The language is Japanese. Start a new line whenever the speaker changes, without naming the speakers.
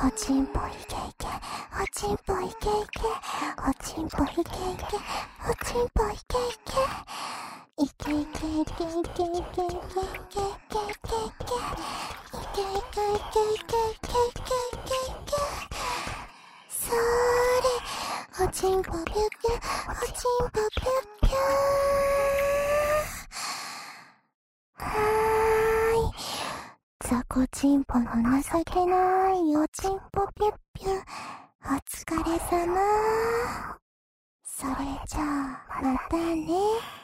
おちんぽいけいけ、おちんぽいけいけ、おちんぽいけいけ、おちんぽいけいけ、いけいけいけいけいけいけいけいけいけいけいけいけいけいけいけ、それ、おちんぽぴゅぴゅ、おちんぽぴゅぴゅー。ザコチンポの情けないおちんぽぴゅっぴゅ、お疲れ様。それじゃあまたね。